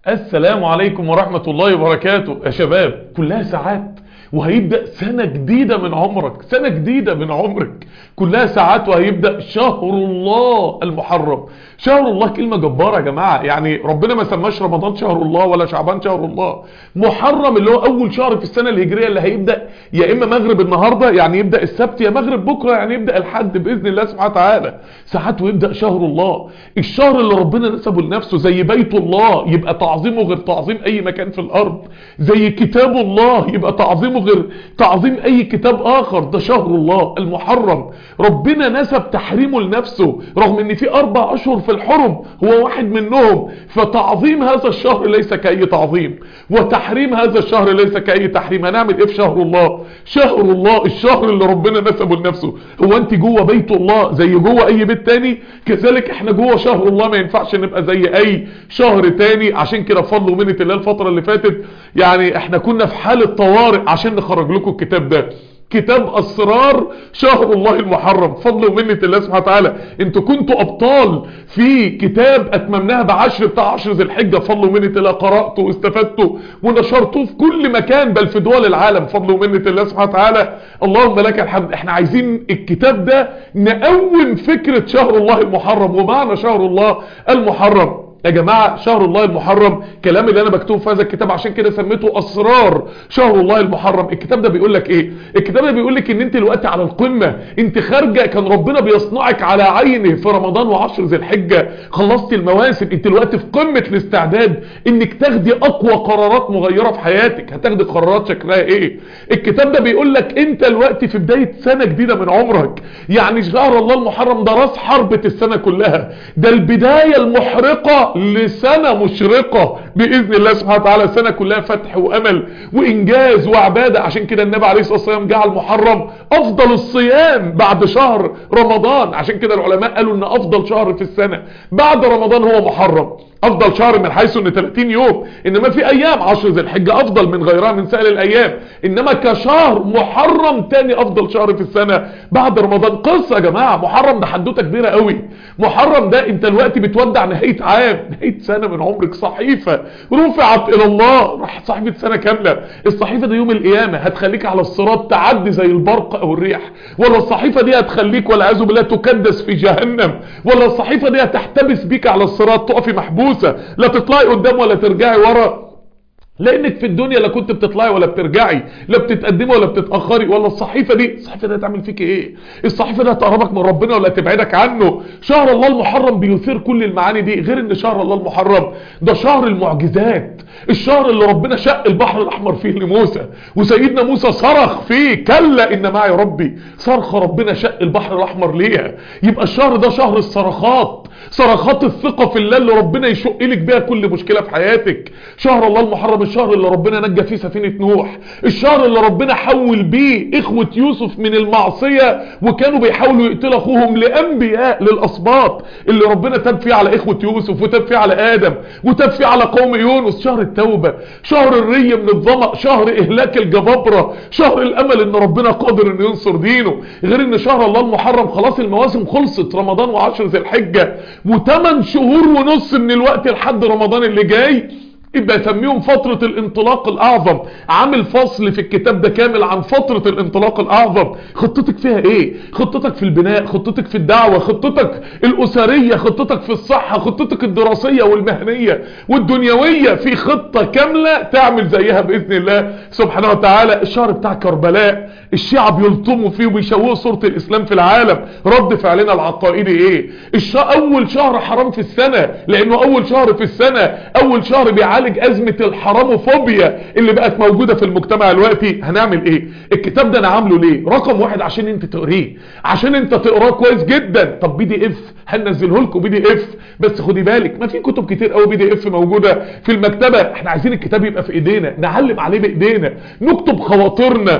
السلام عليكم ورحمة الله وبركاته. يا شباب، كلها ساعات وهيبدأ سنة جديدة من عمرك، سنة جديدة من عمرك كلها ساعات، وهيبدأ شهر الله المحرم. شهر الله كلمة جبارة يا جماعة، يعني ربنا ما سماش رمضان شهر الله ولا شعبان شهر الله. محرم اللي هو أول شهر في السنة الهجرية، اللي هيبدأ يا إما مغرب النهاردة يعني يبدأ السبت، يا مغرب بكرة يعني يبدأ الحد بإذن الله سبحانه وتعالى. ساعات ويبدأ شهر الله، الشهر اللي ربنا نسبه لنفسه، زي بيت الله يبقى تعظيمه غير تعظيم أي مكان في الأرض، زي كتاب الله يبقى تعظيمه غير تعظيم أي كتاب آخر. ده شهر الله المحرم، ربنا نسب تحريمه لنفسه رغم ان في 4 اشهر في الحرم هو واحد منهم. فتعظيم هذا الشهر ليس كأي تعظيم، وتحريم هذا الشهر ليس كأي تحريم. هنعمل ايه في شهر الله؟ شهر الله الشهر اللي ربنا نسبه لنفسه. هو انت جوه بيت الله زي جوه اي بيت تاني؟ كذلك احنا جوه شهر الله ما ينفعش نبقى زي اي شهر تاني. عشان كده بفضل ومنة الله الفترة اللي فاتت يعني احنا كنا في حالة طوارئ عشان نخرج لكم الكتاب ده، كتاب اسرار شهر الله المحرم. فضل ومنة الله سبحانه وتعالى، انتوا كنتوا ابطال في كتاب اتممناها بعشر بتاع 10 ذي الحجة. فضل ومنة الله قرأته واستفدته ونشرته في كل مكان بل في دول العالم. فضل ومنة الله سبحانه وتعالى، اللهم لك الحمد. احنا عايزين الكتاب ده نقوم فكرة شهر الله المحرم ومعنى شهر الله المحرم. يا جماعة شهر الله المحرم كلام اللي انا بكتبه في هذا الكتاب، عشان كده سميته اسرار شهر الله المحرم. الكتاب ده بيقول لك ايه؟ الكتاب ده بيقول لك ان انت دلوقتي على القمة، انت خارجة، كان ربنا بيصنعك على عينه في رمضان و10 ذي الحجة. خلصت المواسم، انت دلوقتي في قمة الاستعداد انك تاخدي اقوى قرارات مغيرة في حياتك. هتاخدي قرارات شكلها ايه؟ الكتاب ده بيقول لك انت دلوقتي في بداية سنة جديدة من عمرك. يعني شهر الله المحرم ده راس حربة السنة كلها، ده البداية المحرقة لسنة مشرقة بإذن الله سبحانه وتعالى، سنة كلها فتح وأمل وإنجاز وعبادة. عشان كده النبي عليه الصلاة والسلام جعل محرم أفضل الصيام بعد شهر رمضان. عشان كده العلماء قالوا إن أفضل شهر في السنة بعد رمضان هو محرم. أفضل شهر من حيث إن 30 يوم، إنما في أيام 10 ذي الحجة أفضل من غيرها من سائر الأيام، إنما كشهر محرم تاني أفضل شهر في السنة بعد رمضان. قصة يا جماعة، محرم ده حدوتة كبيرة قوي. محرم ده أنت الوقت بتودع نهاية عام، نهاية سنة من عمرك. صحيفة رفعت إلى الله، راح صحيفة سنة كاملة. الصحيفة دي يوم القيامة هتخليك على الصراط تعدي زي البرق أو الريح، ولا الصحيفة دي هتخليك والعياذ بالله تكدس في جهنم، ولا الصحيفة دي هتحتبس بيك على الصراط تقفي محبوسة، لا تطلعي قدام ولا ترجعي ورا. لانك في الدنيا لا كنت بتطلعي ولا بترجعي، لا بتتقدمي ولا بتتاخري. ولا الصحيفه دي هتعمل فيك ايه؟ الصحيفه دي هتقربك من ربنا ولا تبعدك عنه؟ شهر الله المحرم بيثير كل المعاني دي. غير ان شهر الله المحرم ده شهر المعجزات، الشهر اللي ربنا شق البحر الاحمر فيه لموسى، وسيدنا موسى صرخ فيه كلا ان معي ربي. صرخ ربنا شق البحر الاحمر ليها. يبقى الشهر ده شهر الصرخات، صرخات الثقة في الله اللي ربنا يشق لك بيها كل مشكلة في حياتك. شهر الله المحرم الشهر اللي ربنا نجى فيه سفينة نوح، الشهر اللي ربنا حول بيه اخوة يوسف من المعصية وكانوا بيحاولوا يقتلوا اخوهم لانبياء للاسباط، اللي ربنا تاب فيه على اخوة يوسف وتاب فيه على ادم وتاب فيه على قوم يونس. شهر التوبة، شهر الري من الظمأ، شهر اهلاك الجبابرة، شهر الامل ان ربنا قادر انه ينصر دينه. غير ان شهر الله المحرم خلاص المواسم خلصت، رمضان و10 ذي الحجة و8 شهور ونص من الوقت لحد رمضان اللي جاي. يبقى يسميهم فترة الانطلاق الاعظم. عامل فصل في الكتاب ده كامل عن فترة الانطلاق الاعظم. خطتك فيها ايه؟ خطتك في البناء، خطتك في الدعوة، خطتك الاسرية، خطتك في الصحة، خطتك الدراسية والمهنية والدنيوية. في خطة كاملة تعمل زيها بإذن الله سبحانه وتعالى. الشهر بتاع كربلاء الشيعة بيلطموا فيه وبيشوهوا صورة الاسلام في العالم. رد فعلنا العقائدي ايه؟ اول شهر حرام في السنة، لانه اول شهر في السنة، اول شهر بيعالج أزمة الحراموفوبيا اللي بقت موجودة في المجتمع دلوقتي. هنعمل ايه؟ الكتاب ده انا عامله ليه؟ رقم 1 عشان انت تقريه، عشان انت تقراه كويس جدا. طب PDF هننزله لكم PDF، بس خدي بالك ما في كتب كتير قوي PDF موجودة في المكتبة. احنا عايزين الكتاب يبقى في ايدينا، نعلم عليه بايدينا، نكتب خواطرنا.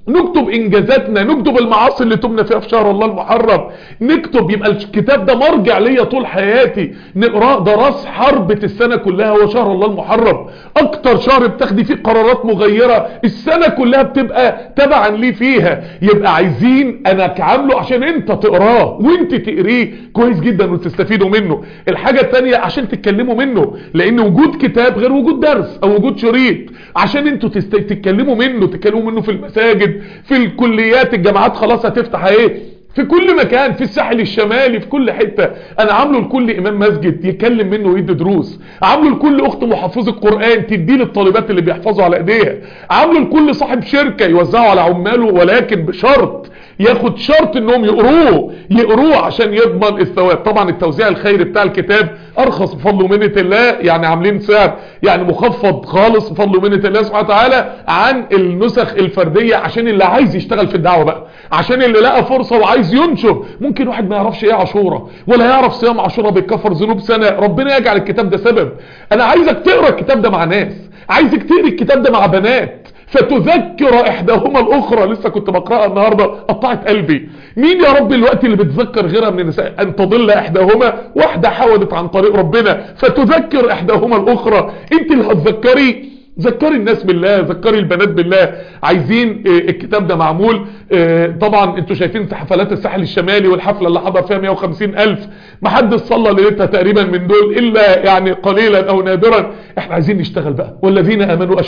نكتب انجازاتنا، نكتب المعاصي اللي تمنا فيها في شهر الله المحرم، نكتب، يبقى الكتاب ده مرجع ليا طول حياتي نقراه. ده راس حربة السنة كلها هو شهر الله المحرم، اكتر شهر بتاخدي فيه قرارات مغيرة، السنة كلها بتبقى تبعا ليه فيها. يبقى عايزين انا عامله عشان انت تقراه وانت تقريه كويس جدا وتستفيدوا منه. الحاجة التانية عشان تتكلموا منه، لان وجود كتاب غير وجود درس او وجود شريط، عشان انتوا تتكلموا منه، تتكلموا منه في المساجد، في الكليات، الجامعات خلاص هتفتح ايه في كل مكان، في الساحل الشمالي، في كل حتة. انا عامله لكل امام مسجد يكلم منه ويدي دروس، عامله لكل اخت محفظة قرآن تديه للطالبات اللي بيحفظوا على ايديها، عامله لكل صاحب شركة يوزعه على عماله، ولكن بشرط ياخد شرط انهم يقروه عشان يضمن الثواب. طبعا التوزيع الخيري بتاع الكتاب ارخص بفضل ومنة الله، يعني عاملين سعر يعني مخفض خالص بفضل ومنة الله سبحانه وتعالى عن النسخ الفردية، عشان اللي عايز يشتغل في الدعوة بقى، عشان اللي لقى فرصة وعايز ينشر. ممكن واحد ما يعرفش ايه عاشوراء ولا يعرف صيام عاشوراء بيكفر ذنوب سنة، ربنا يجعل الكتاب ده سبب. انا عايزك تقرا الكتاب ده مع ناس، عايزك تقرا الكتاب ده مع بنات فتذكر احداهما الاخرى. لسه كنت بقراها النهارده قطعت قلبي. مين يا رب الوقت اللي بتذكر غيرها من النساء؟ ان تضل احداهما، واحده حاولت عن طريق ربنا فتذكر احداهما الاخرى. انت اللي هتذكري، ذكري الناس بالله، ذكري البنات بالله. عايزين الكتاب ده معمول طبعا انتوا شايفين حفلات الساحل الشمالي والحفلة اللي حضر فيها 150,000، محدش صلى ليلتها تقريبا من دول الا يعني قليلا او نادرا. احنا عايزين نشتغل بقى، والذين امنوا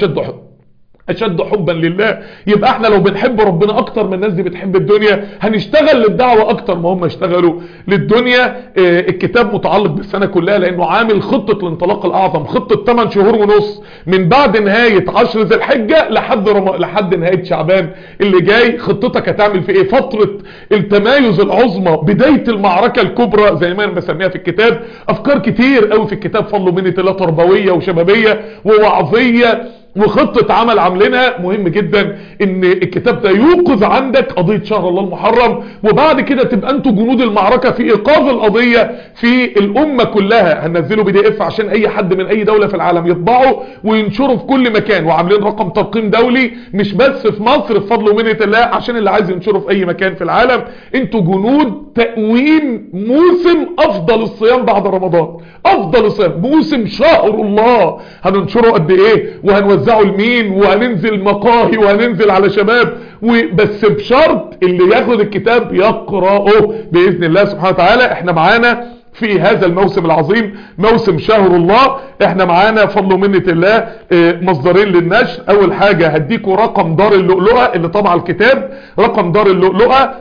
اشد حبا لله. يبقى احنا لو بنحب ربنا اكتر من الناس دي بتحب الدنيا، هنشتغل للدعوة اكتر ما هم اشتغلوا للدنيا. الكتاب متعلق بالسنة كلها لانه عامل خطة الانطلاق الاعظم، خطة 8 شهور ونص من بعد نهاية 10 ذي الحجة لحد نهاية شعبان اللي جاي. خطتك هتعمل في ايه؟ فترة التمايز العظمى، بداية المعركة الكبرى زي ما انا بسميها في الكتاب. افكار كتير قوي في الكتاب فضل منة الله، تربوية وشبابية ووعظية وخطة عمل عاملينها. مهم جدا ان الكتاب ده يوقظ عندك قضية شهر الله المحرم، وبعد كده تبقى انتوا جنود المعركة في ايقاظ القضية في الامة كلها. هننزله PDF عشان اي حد من اي دولة في العالم يطبعه وينشره في كل مكان، وعاملين رقم ترقيم دولي مش بس في مصر بفضل ومنة الله، عشان اللي عايز ينشره في اي مكان في العالم. انتوا جنود تقويم موسم افضل الصيام بعد رمضان، افضل الصيام موسم شهر الله. هننشره قد ايه وهنوزعه لمين، وهننزل مقاهي وهننزل على شباب بس بشرط اللي ياخد الكتاب يقرأه بإذن الله سبحانه وتعالى. احنا معانا في هذا الموسم العظيم موسم شهر الله، احنا معانا فضل ومنة الله مصدرين للنشر. اول حاجة هديكوا رقم دار اللؤلؤة اللي طبع الكتاب، رقم دار اللؤلؤة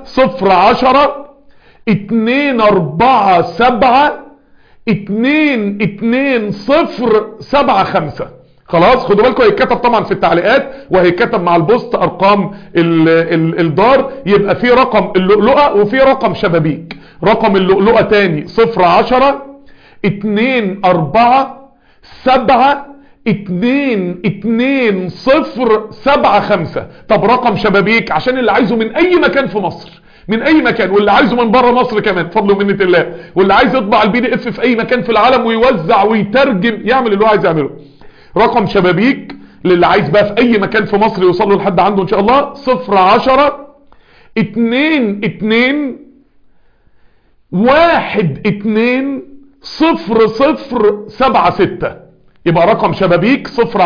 010-247-22075. خلاص خدوا بالكم، هيتكتب طبعا في التعليقات وهيتكتب مع البوست ارقام الدار. يبقى في رقم اللؤلؤة وفي رقم شبابيك. رقم اللؤلؤة تاني 010-247-22075. طب رقم شبابيك عشان اللي عايزه من اي مكان في مصر، من اي مكان، واللي عايزه من بره مصر كمان بفضل ومنة الله، واللي عايز يطبع الPDF في اي مكان في العالم ويوزع ويترجم، يعمل اللي هو عايز يعمله. رقم شبابيك للي عايز بقى في اي مكان في مصر يوصلوا لحد عنده ان شاء الله 010-22-12-0076. يبقى رقم شبابيك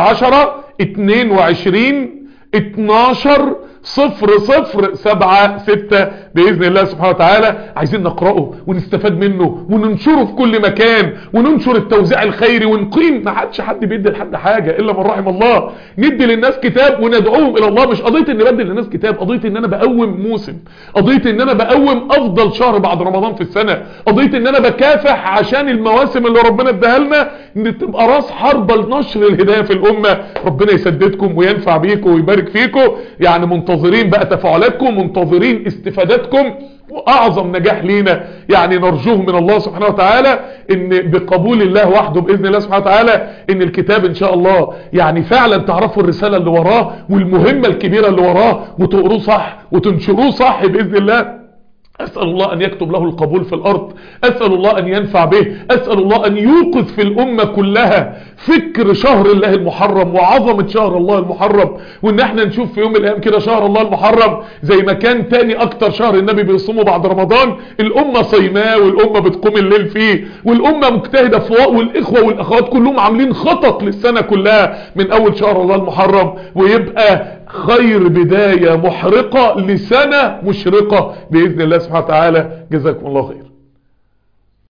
010-22-12-0076 بإذن الله سبحانه وتعالى. عايزين نقرأه ونستفاد منه وننشره في كل مكان، وننشر التوزيع الخيري ونقيم. ما عادش حد بيدي لحد حاجة إلا من رحم الله. ندي للناس كتاب وندعوهم إلى الله. مش قضية إن بدي للناس كتاب، قضية إن أنا بقوم موسم، قضية إن أنا بقوم أفضل شهر بعد رمضان في السنة، قضية إن أنا بكافح عشان المواسم اللي ربنا اداها لنا إن تبقى راس حربة لنشر الهداية في الأمة. ربنا يسددكم وينفع بيكم ويبارك فيكم. يعني منتظرين بقى تفاعلاتكم، منتظرين استفاداتكم، واعظم نجاح لينا يعني نرجوه من الله سبحانه وتعالى ان بقبول الله وحده باذن الله سبحانه وتعالى ان الكتاب ان شاء الله يعني فعلا تعرفوا الرسالة اللي وراه والمهمة الكبيرة اللي وراه، وتقروه صح وتنشروه صح باذن الله أسأل الله أن يكتب له القبول في الأرض، أسأل الله أن ينفع به، أسأل الله أن يوقظ في الأمة كلها فكر شهر الله المحرم وعظمة شهر الله المحرم، وإن احنا نشوف في يوم من الأيام كده شهر الله المحرم زي ما كان تاني أكتر شهر النبي بيصومه بعد رمضان، الأمة صيماه والأمة بتقوم الليل فيه والأمة مجتهدة فوق، والإخوة والأخوات كلهم عاملين خطط للسنة كلها من أول شهر الله المحرم، ويبقى خير بداية محرقة لسنة مشرقة بإذن الله سبحانه وتعالى. جزاكم الله خير.